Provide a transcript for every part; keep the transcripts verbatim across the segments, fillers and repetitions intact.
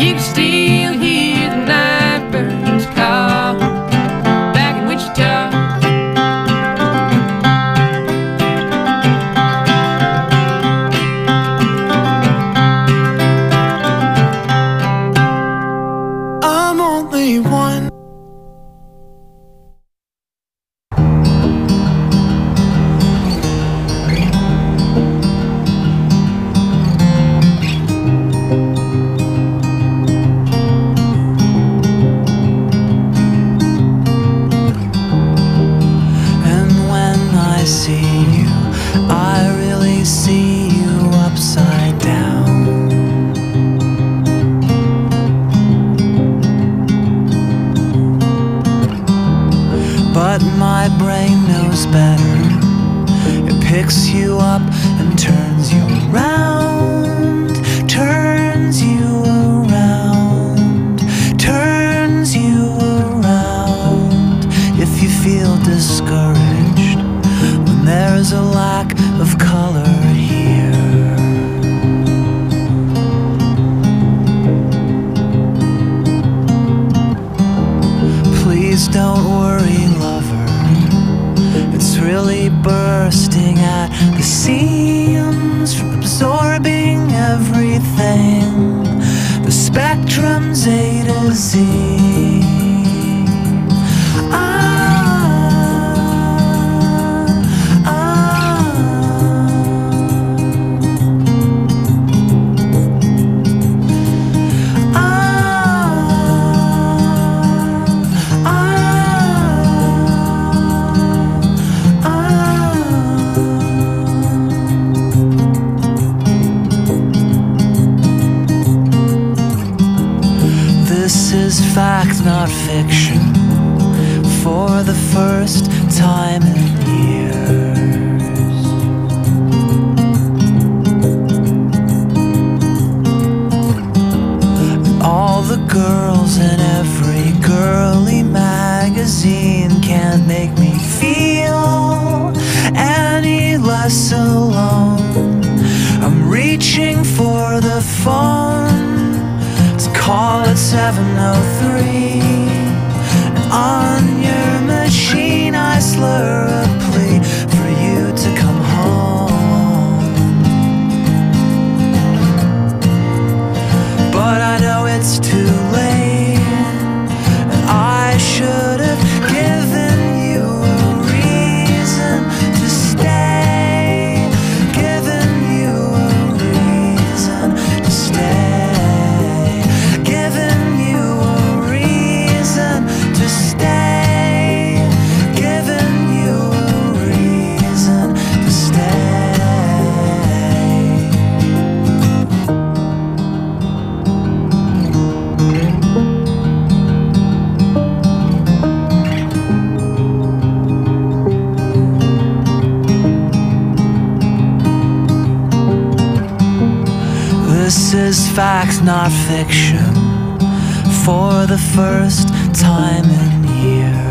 You can still hear the night birds call back in Wichita. I'm only one. I see you, I really see you upside down. But my brain knows better. It picks you up and turns you around, turns you around, turns you around. If you feel discouraged, there's a lack of color here. Please don't worry, lover. It's really bursting at the seams from absorbing everything. The spectrum's A to Z. This is fact, not fiction, for the first time in years. All the girls in every girly magazine can't make me feel any less alone. I'm reaching for the phone, call it seven oh three, and on your machine I slur a plea for you to come home. But I know it's too late, and I should have given you a reason to stay, given you a reason to stay. This is fact, not fiction, for the first time in years.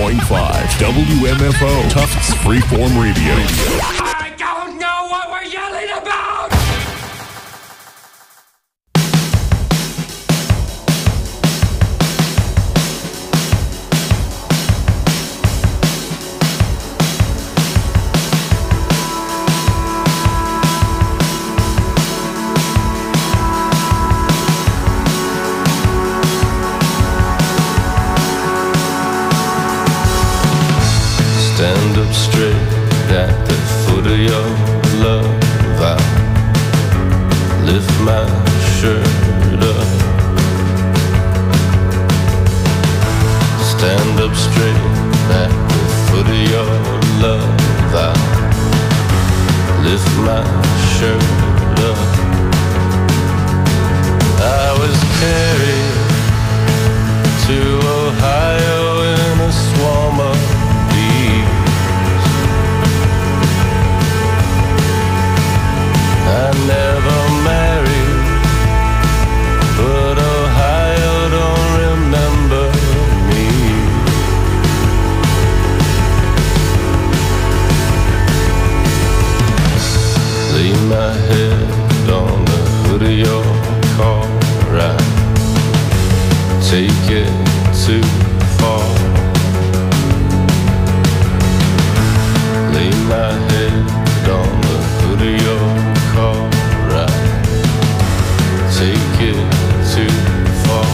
point five W M F O, Tufts Freeform Radio. I don't know what we're yelling about! Stand up straight at the foot of your love. I lift my shirt up. Stand up straight at the foot of your love. I lift my shirt up. I was carried to Ohio in a swarm of I never married, but Ohio don't remember me. Lay my head on the hood of your car, right? Take it too far. Lay my head on the hood of your car, right? Take it too far.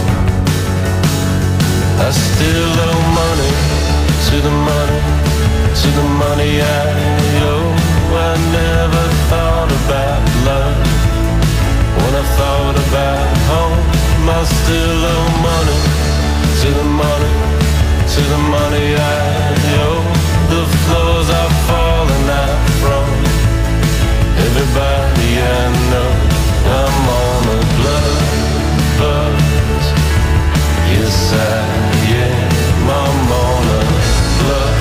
I still owe money to the money, to the money I owe. I never thought about love when I thought about home. I still owe money to the money, to the money I owe. The floors are falling out from everybody I know. I'm on a blood buzz. Yes I am. I'm on a blood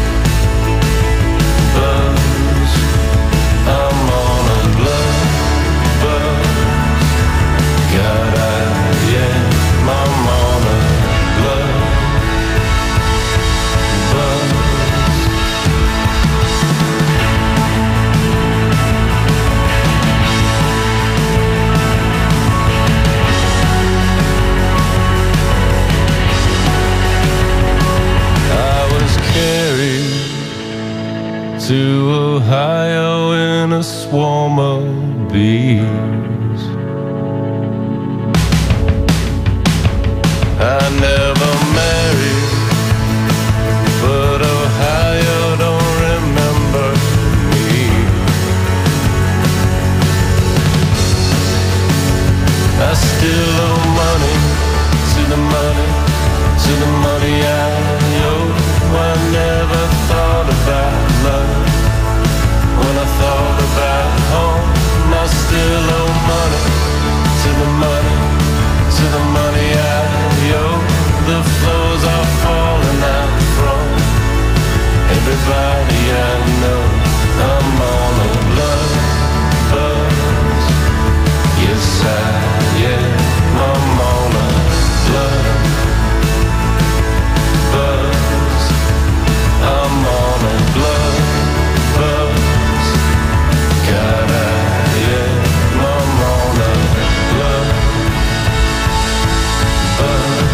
buzz. I'm on a blood buzz. God I am. I'm on a blood buzz. To Ohio in a swarm of bees. I never married, but Ohio don't remember me. I still owe money to the money, to the money I owe. I never thought about love when I thought about home. I still owe money to the money, to the money I owe. The floors are falling out from everybody I know. I'm on a blood buzz. Yes I am. I'm on a blood buzz. I'm on a blood buzz. God I am. I'm on a blood buzz.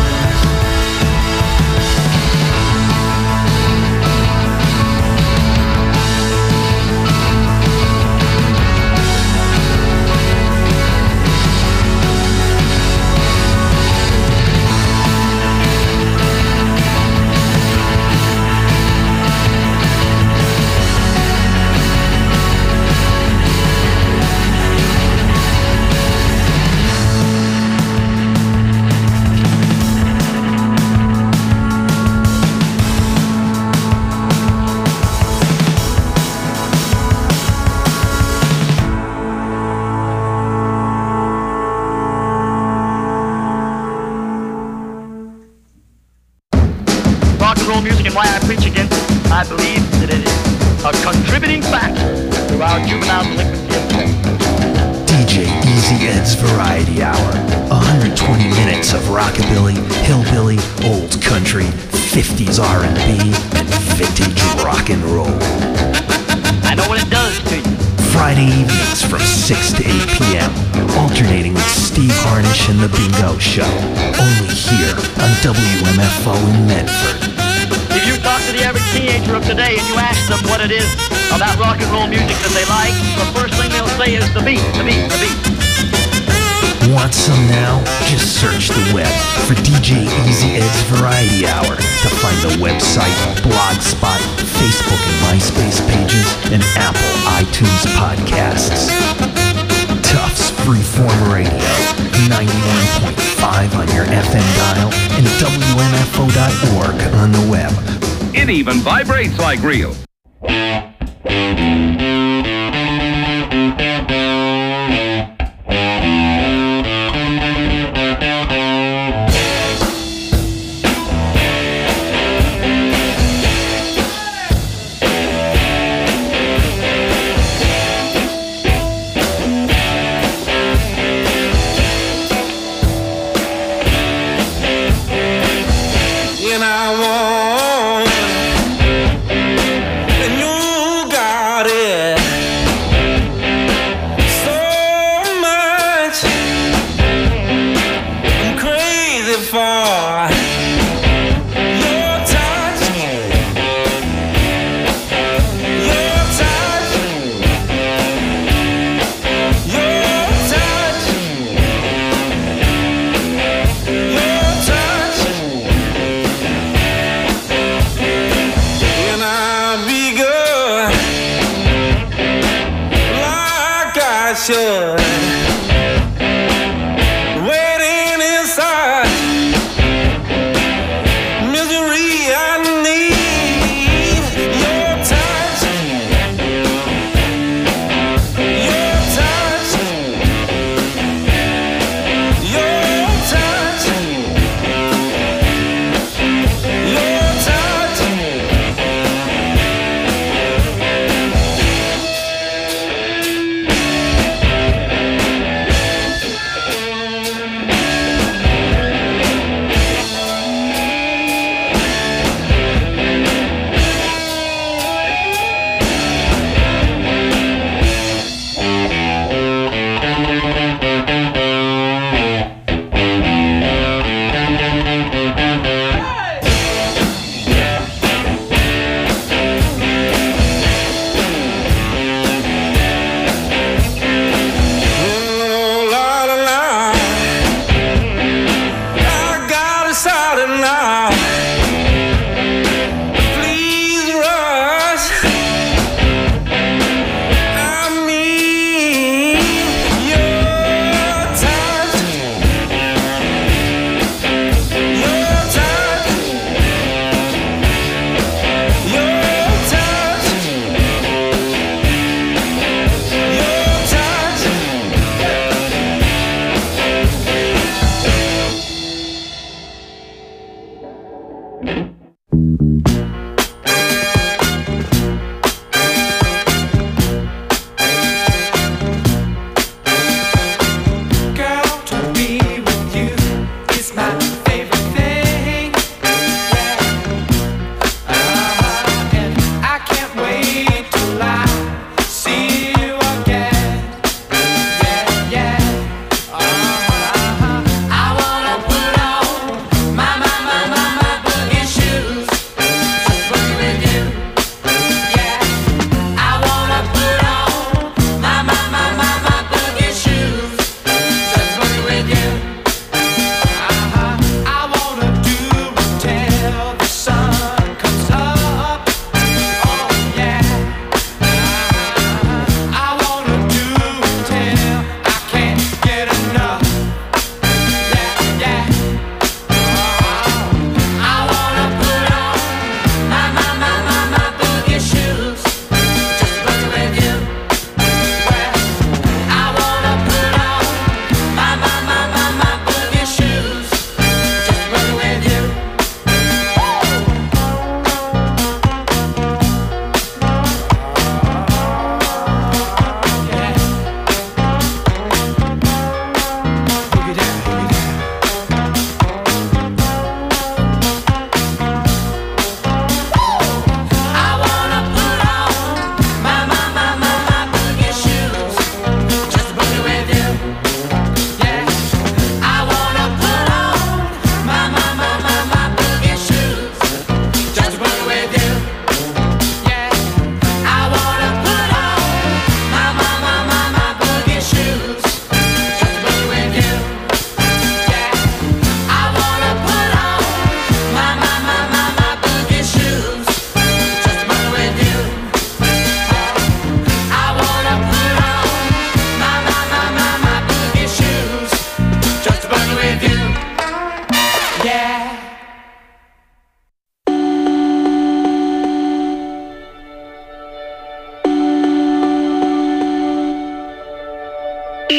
Music and why I preach against it, I believe that it is a contributing factor to our juvenile delinquency. D J Easy Ed's Variety Hour. one hundred twenty minutes of rockabilly, hillbilly, old country, fifties R and B, and vintage rock and roll. I know what it does to you. Friday evenings from six to eight p.m. Alternating with Steve Harnish and The Bingo Show. Only here on W M F O in Medford. If you talk to the average teenager of today and you ask them what it is about rock and roll music that they like, the first thing they'll say is the beat, the beat, the beat. Want some now? Just search the web for D J Easy Ed's Variety Hour to find the website, Blogspot, Facebook and MySpace pages, and Apple iTunes podcasts. Tufts Freeform Radio, ninety-one point five on your F M dial, and W M F O dot org on the web. It even vibrates like real.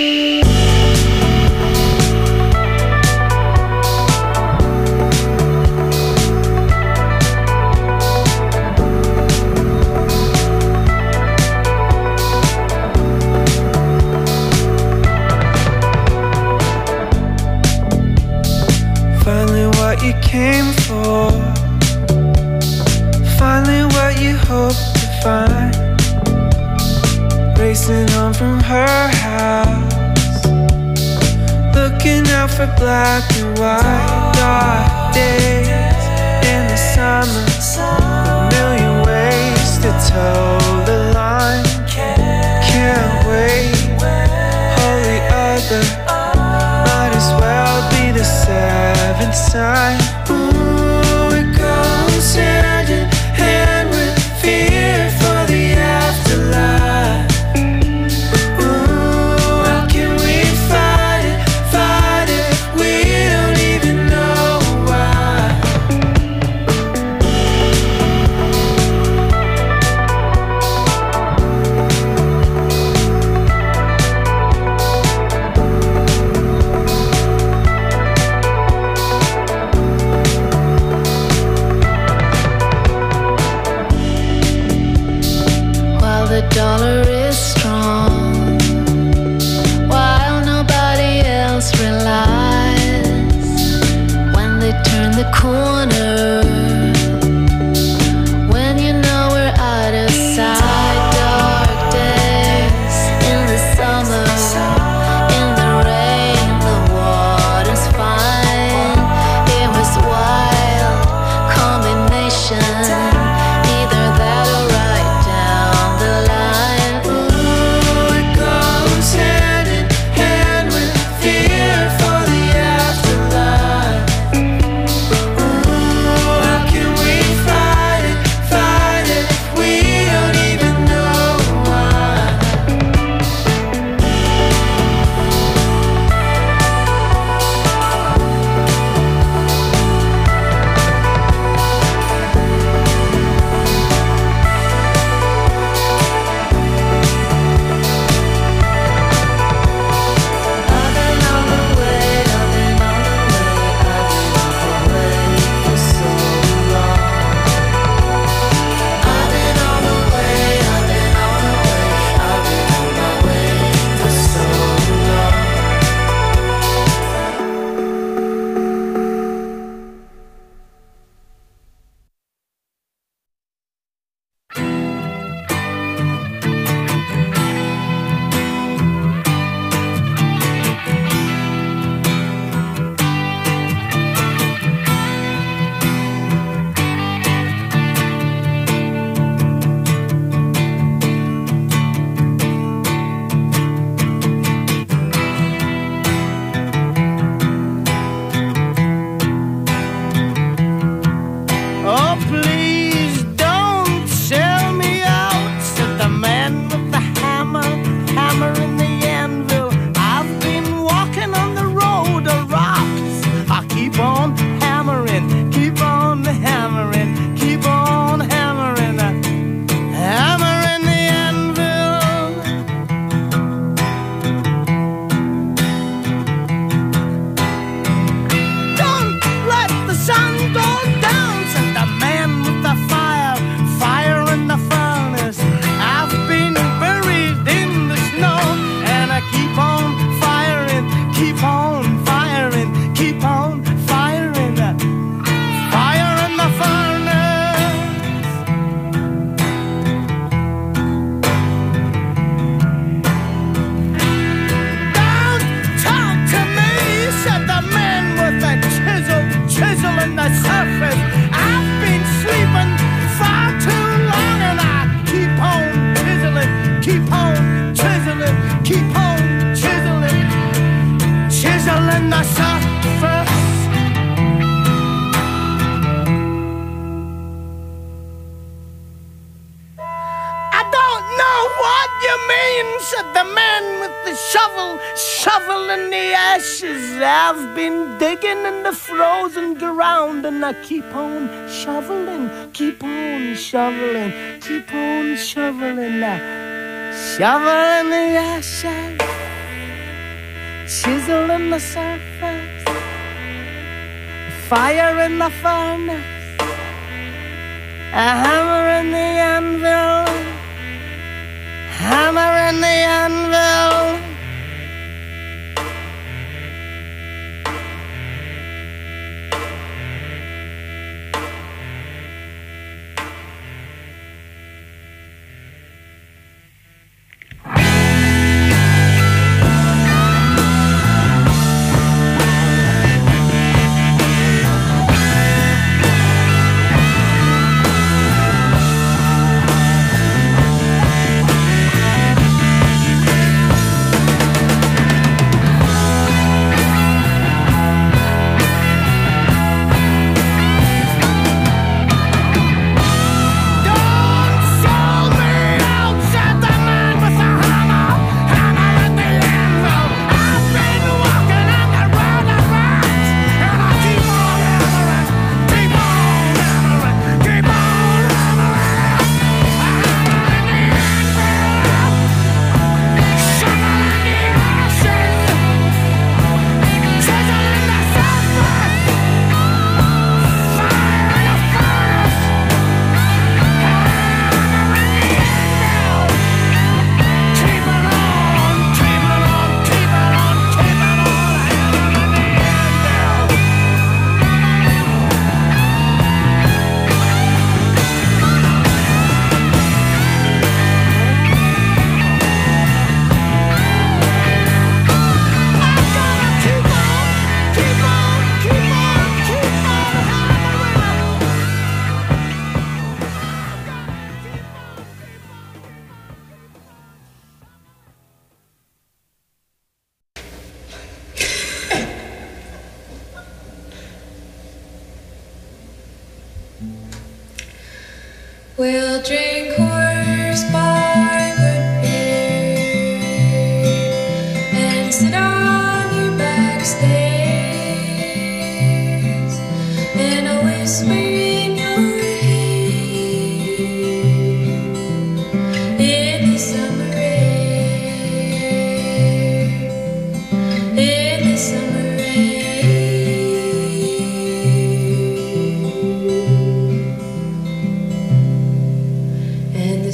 You came for, finally what you hoped to find. Racing home from her house, looking out for black and white. Dark days in the summer, a million ways to toe the line. Can't wait, holy other, might as well be the seventh sign. Ooh, it goes hand in hand with fear for the afterlife. Ooh, how can we fight it, fight it if we don't even know why? The dollar is strong, while nobody else relies. When they turn the corner, when you know we're out of sight. Dark days in the summer, in the rain, the water's fine. It was wild combination, either that or right down the line. Ooh, it goes hand in hand with fear for the afterlife. Ooh, how can we fight it, fight it if we don't even know why? I've been on the way, I've been on the way, I've been on the way for so long. I've been on the way, I've been on the way, I've been on my way for so long. Oh, please don't sell me out, said the man with the hammer, hammer in the anvil. I've been walking on the road of rocks. I keep on hammering, keep on hammering, keep on hammering, uh, hammering the anvil. Don't let the sun go down, said the man with the fire, fire in the furnace. I've been buried in the snow, and I keep on firing, keep on firing, keep on firing, uh, fire in the furnace. Don't talk to me, said the man with the chisel, chisel in the surface. I've been sleeping far too long, and I keep on chiseling, keep on chiseling, keep on chiseling, chiseling the surface. I don't know what you mean, said the man with the shovel, shoveling the ashes. I've been digging in the frozen ground, and I keep on shoveling, keep on shoveling, keep on shoveling, uh, shoveling the ashes. chisel in the surface, fire in the furnace, a hammer in the anvil, hammer in the anvil. We'll drink horse by good beer and sit on your back stairs, and I'll whisper in your ear in the summer air, in the summer air. And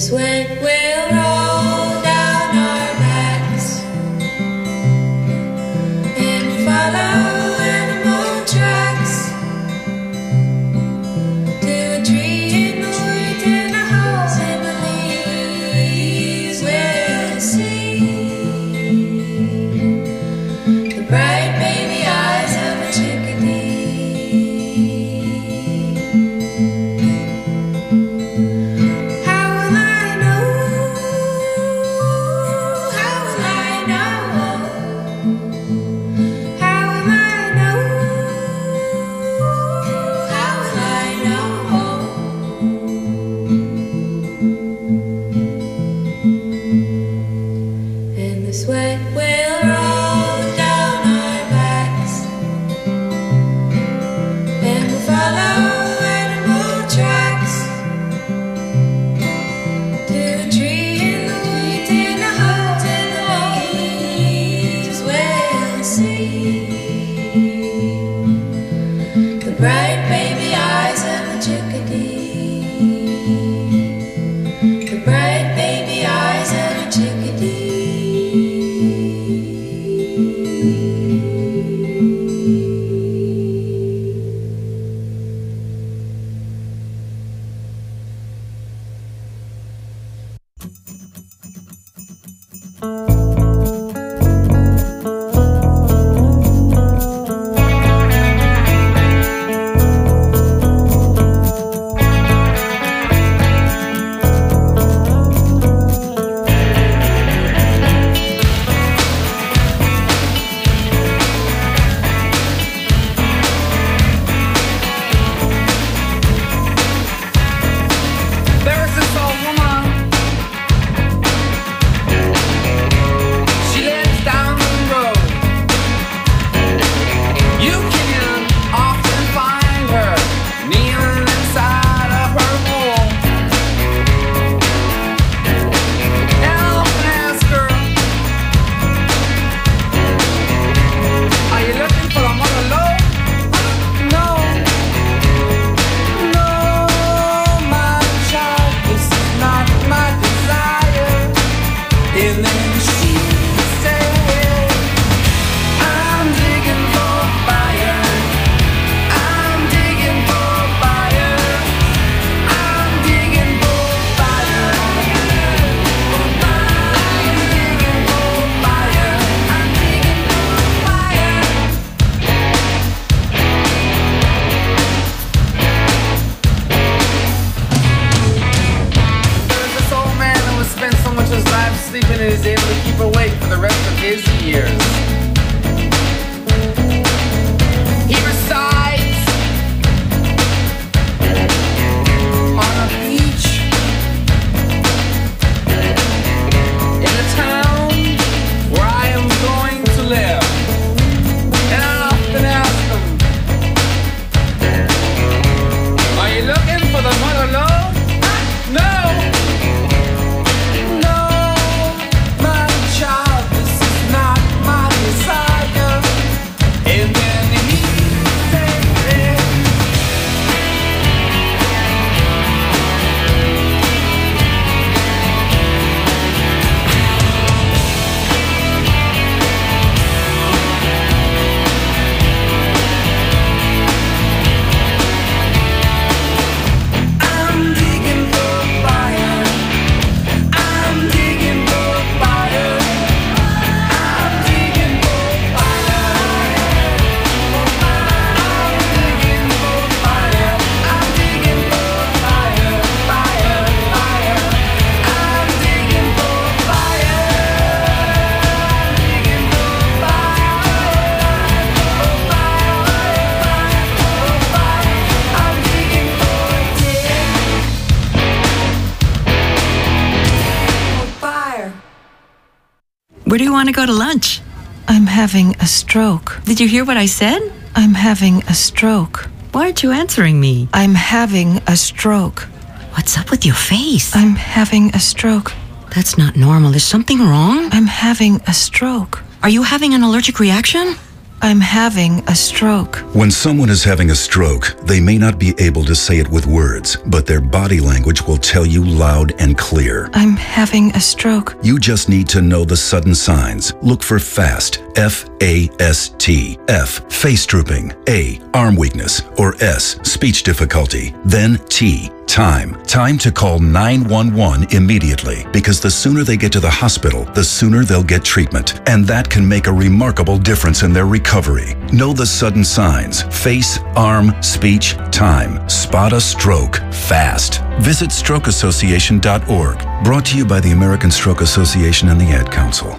Where do you want to go to lunch? I'm having a stroke. Did you hear what I said? I'm having a stroke. Why aren't you answering me? I'm having a stroke. What's up with your face? I'm having a stroke. That's not normal. Is something wrong? I'm having a stroke. Are you having an allergic reaction? I'm having a stroke. When someone is having a stroke, they may not be able to say it with words, but their body language will tell you loud and clear. I'm having a stroke. You just need to know the sudden signs. Look for FAST, F A S T. F, face drooping. A, arm weakness. Or S, speech difficulty. Then T, time. Time to call nine one one immediately, because the sooner they get to the hospital, the sooner they'll get treatment. And that can make a remarkable difference in their recovery. Know the sudden signs. Face, arm, speech, time. Spot a stroke fast. Visit stroke association dot org. Brought to you by the American Stroke Association and the Ad Council.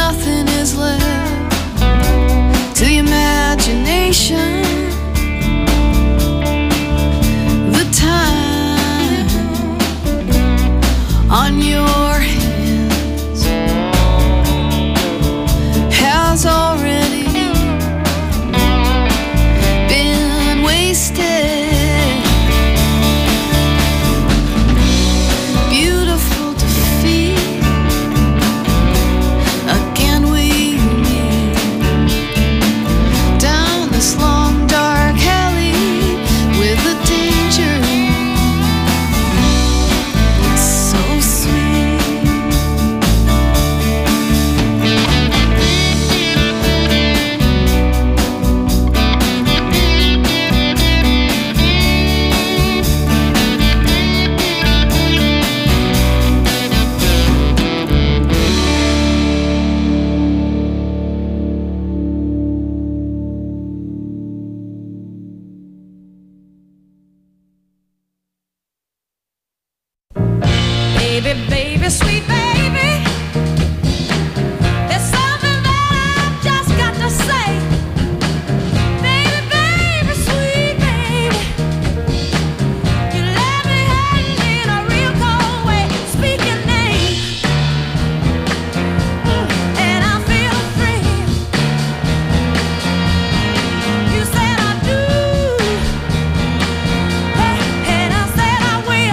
nothing is left to the imagination. The time on your hands has already been wasted. Beautiful defeat. Again we meet down this long dark alley with the danger. It's so sweet. Baby, baby, sweet baby, there's something that I've just got to say. Baby, baby, sweet baby, you let me hang in a real cold way. Speak your name, and I feel free. You said I do, and I said I will.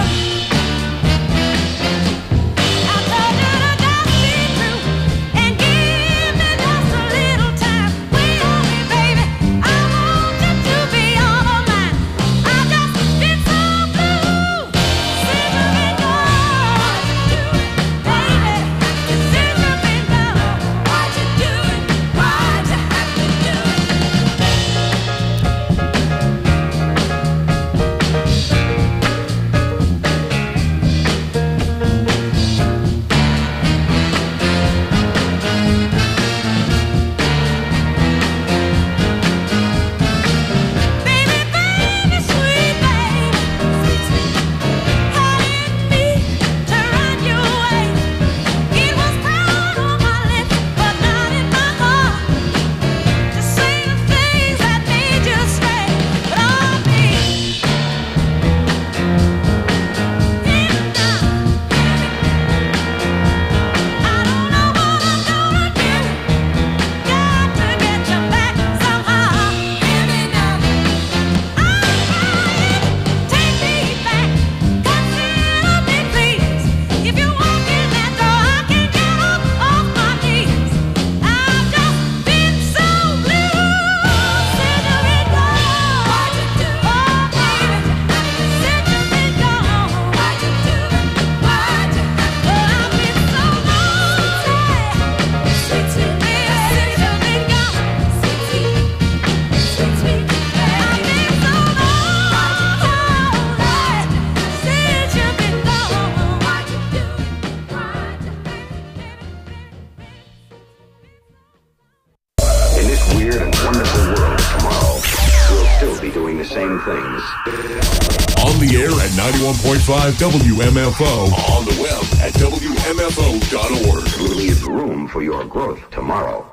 On the air at ninety-one point five W M F O. On the web at W M F O dot org. Leave room for your growth tomorrow.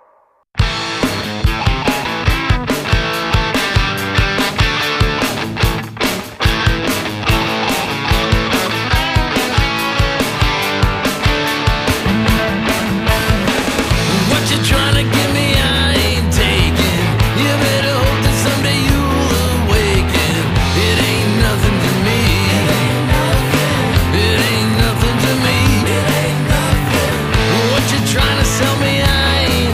What you trying to give me, I ain't taking. You better hope that someday you'll awaken. It ain't nothing to me. It ain't nothing to me. What you trying to sell me, I ain't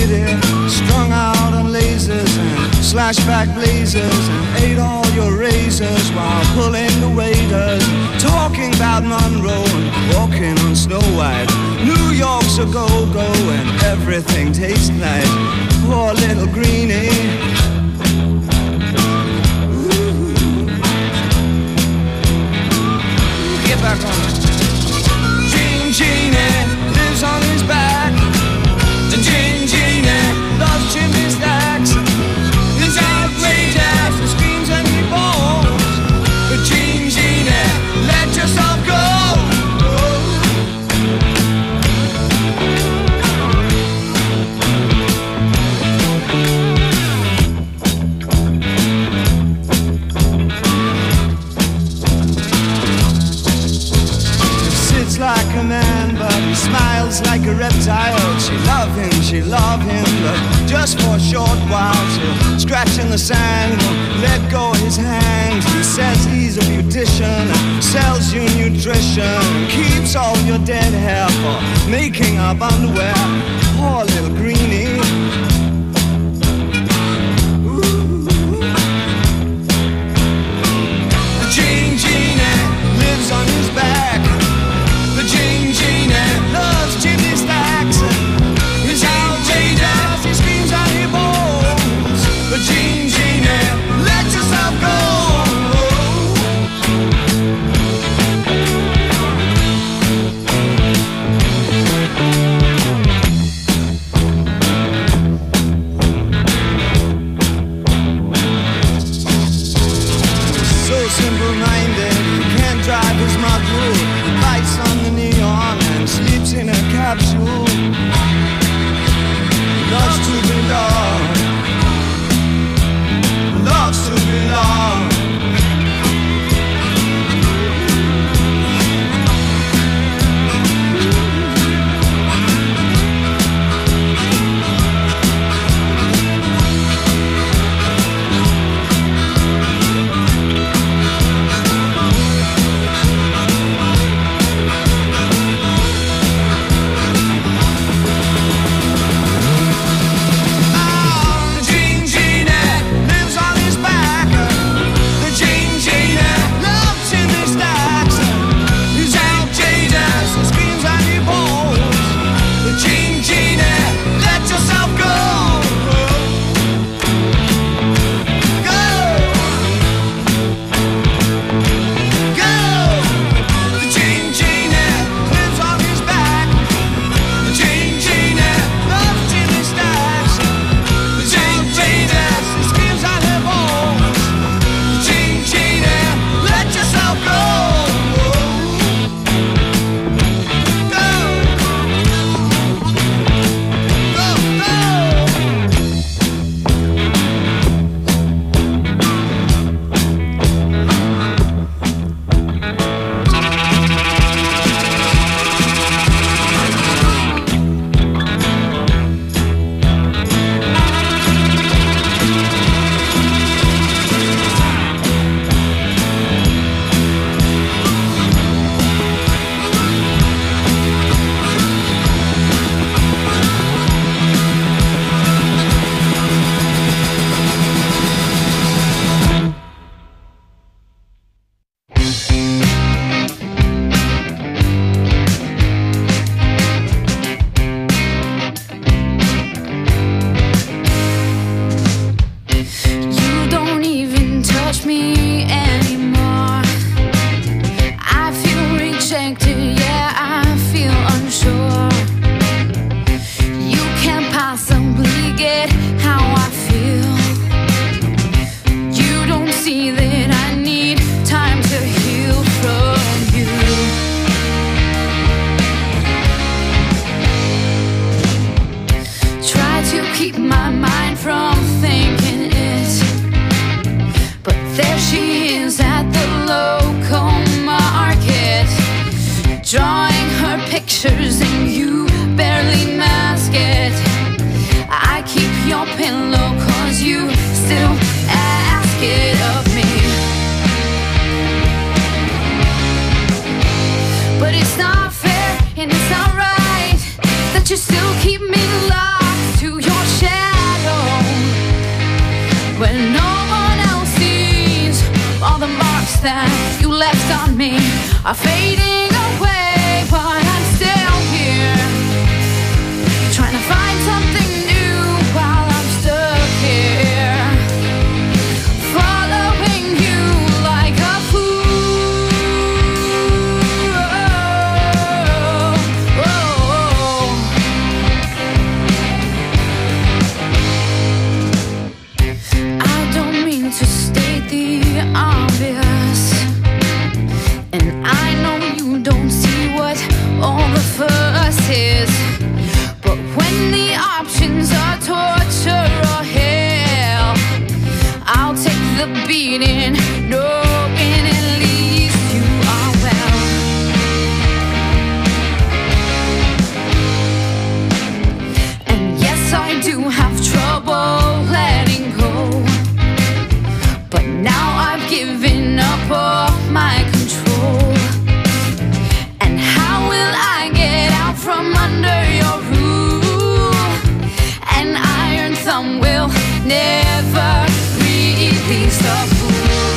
lady, strung out on lasers and slashback blazers, and ate all your razors while pulling the waiters, talking about Monroe and walking on Snow White. New York's a go-go and everything tastes nice. Poor little greenie. Get back on it. Gene Genie lives on his back. The Gene Genie loves chimney stacks. It's outrageous, he screams and he falls. The Gene Genie, let yourself go. Like a man, but he smiles like a reptile. She love him, she love him, but just for a short while. She'll scratch in the sand, won't let go of his hand. He says he's a beautician, sells you nutrition, keeps all your dead hair for making up underwear. Poor little greenie. Ooh. The Gene Genie lives on his back. The Gene Genie loves chimney stacks. He's outrageous, he screams and he bawls. The Gene Genie, let yourself go. are fading away, but I'm still here, trying to find something new while I'm stuck here, following you like a fool. Oh, oh, oh. I don't mean to state the obvious, and I know you don't see what all the fuss is, but when the options are torture or hell, I'll take the beating, knowing at least you are well. And yes, I do have trouble letting go, but now I've given up all my control. And how will I get out from under your rule? An iron thumb will never release the fool.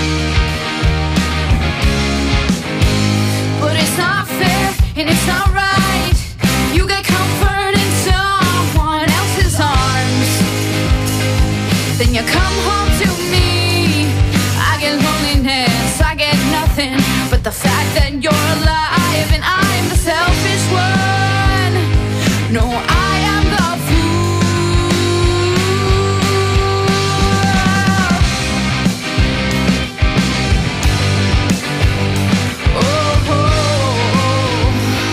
But it's not fair and it's not right. You get comfort in someone else's arms, then you come home to me. I get loneliness, I get nothing but the fact that you're alive and I'm the selfish one. No, I am the fool. Oh, oh, oh.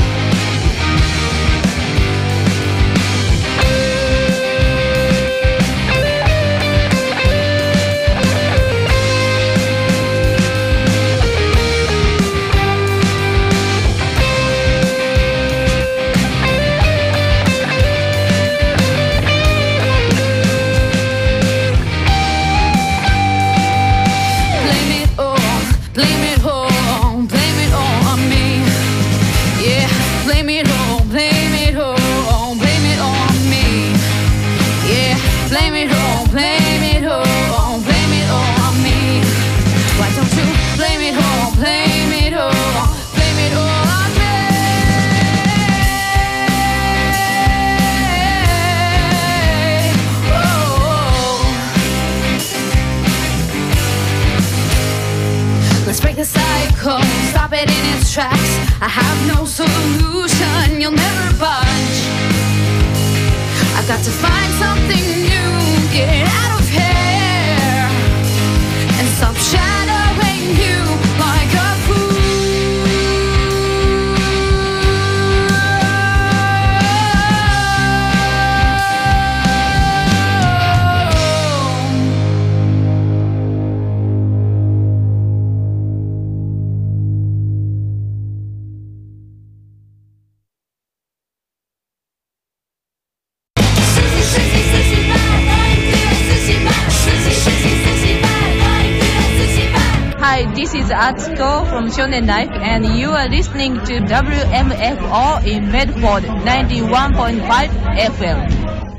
Blame it all, blame it all, blame it all on me. Yeah, blame it all, blame it all, blame it all on me. Yeah, blame it all, blame it all, blame it all on me. Why don't you blame it all, blame it all, blame it all on me? Oh. Let's break the cycle, stop it in its tracks. I have no solution, you'll never budge. I've got to find something new, get out of here, and stop shadowing you like a Hi, this is Atsuko from Shonen Life, and you are listening to W M F O in Medford ninety-one point five F M.